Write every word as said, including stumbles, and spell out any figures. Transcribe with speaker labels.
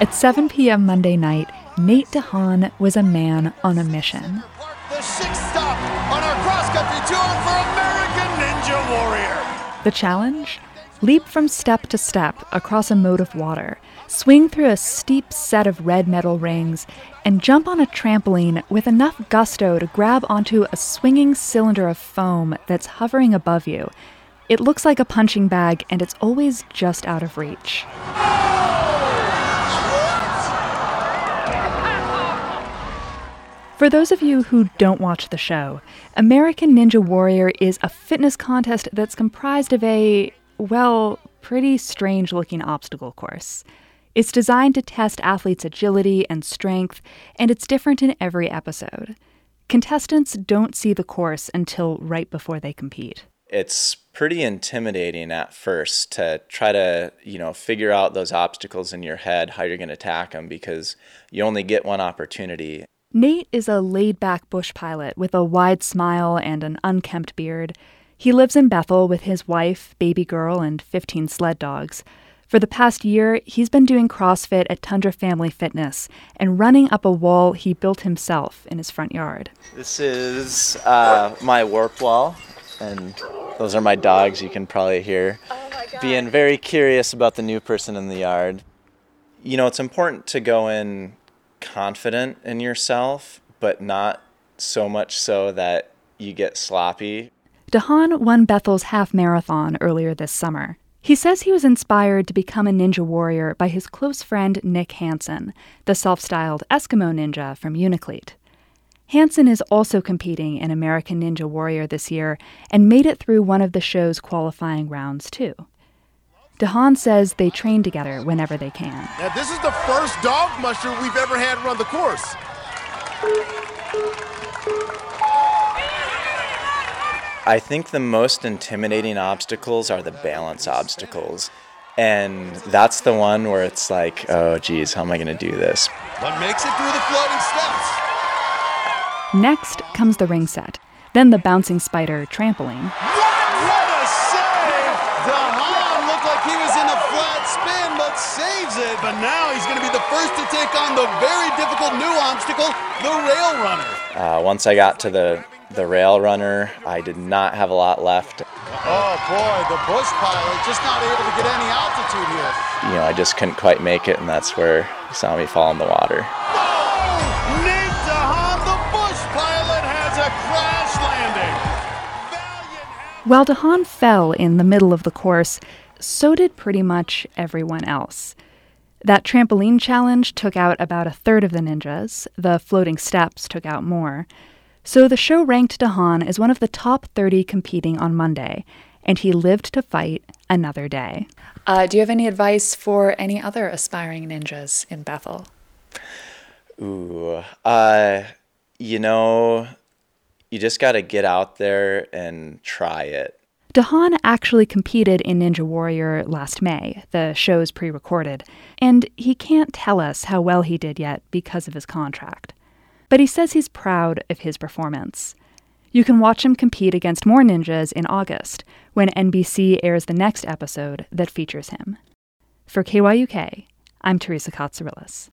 Speaker 1: At seven p.m. Monday night, Nate DeHaan was a man on a mission.
Speaker 2: The sixth stop on our cross-country tour for American Ninja Warrior.
Speaker 1: The challenge? Leap from step to step across a moat of water, swing through a steep set of red metal rings, and jump on a trampoline with enough gusto to grab onto a swinging cylinder of foam that's hovering above you. It looks like a punching bag, and it's always just out of reach. For those of you who don't watch the show, American Ninja Warrior is a fitness contest that's comprised of a, well, pretty strange-looking obstacle course. It's designed to test athletes' agility and strength, and it's different in every episode. Contestants don't see the course until right before they compete.
Speaker 3: It's pretty intimidating at first to try to, you know, figure out those obstacles in your head, how you're going to attack them, because you only get one opportunity.
Speaker 1: Nate is a laid-back bush pilot with a wide smile and an unkempt beard. He lives in Bethel with his wife, baby girl, and fifteen sled dogs. For the past year, he's been doing CrossFit at Tundra Family Fitness and running up a wall he built himself in his front yard.
Speaker 3: This is uh, my warp wall, and those are my dogs. You can probably hear
Speaker 1: oh my God.
Speaker 3: Being very curious about the new person in the yard. You know, it's important to go in confident in yourself, but not so much so that you get sloppy.
Speaker 1: DeHaan won Bethel's half marathon earlier this summer. He says he was inspired to become a ninja warrior by his close friend Nick Hansen, the self-styled Eskimo ninja from Uniclete. Hansen is also competing in American Ninja Warrior this year and made it through one of the show's qualifying rounds, too. DeHaan says they train together whenever they can.
Speaker 2: Now, this is the first dog musher we've ever had run the course.
Speaker 3: I think the most intimidating obstacles are the balance obstacles. And that's the one where it's like, oh, geez, how am I going to do this?
Speaker 2: But makes it through the floating steps.
Speaker 1: Next comes the ring set, then the bouncing spider trampoline.
Speaker 2: What a save! DeHaan looked like he was in a flat spin, but saves it. But now he's going to be the first to take on the very difficult new obstacle, the rail runner.
Speaker 3: Uh, once I got to the, the rail runner, I did not have a lot left.
Speaker 2: Oh boy, the bush pilot just not able to get any altitude here.
Speaker 3: You know, I just couldn't quite make it, and that's where you saw me fall in the water.
Speaker 2: Oh! Nate DeHaan, the bush pilot, has a crash landing.
Speaker 1: While DeHaan fell in the middle of the course, so did pretty much everyone else. That trampoline challenge took out about a third of the ninjas. The floating steps took out more. So the show ranked DeHaan as one of the top thirty competing on Monday, and he lived to fight another day.
Speaker 4: Uh, do you have any advice for any other aspiring ninjas in Bethel?
Speaker 3: Ooh, uh, you know, you just got to get out there and try it.
Speaker 1: DeHaan actually competed in Ninja Warrior last May, the show's pre-recorded, and he can't tell us how well he did yet because of his contract. But he says he's proud of his performance. You can watch him compete against more ninjas in August, when N B C airs the next episode that features him. For K Y U K, I'm Teresa Katsourelis.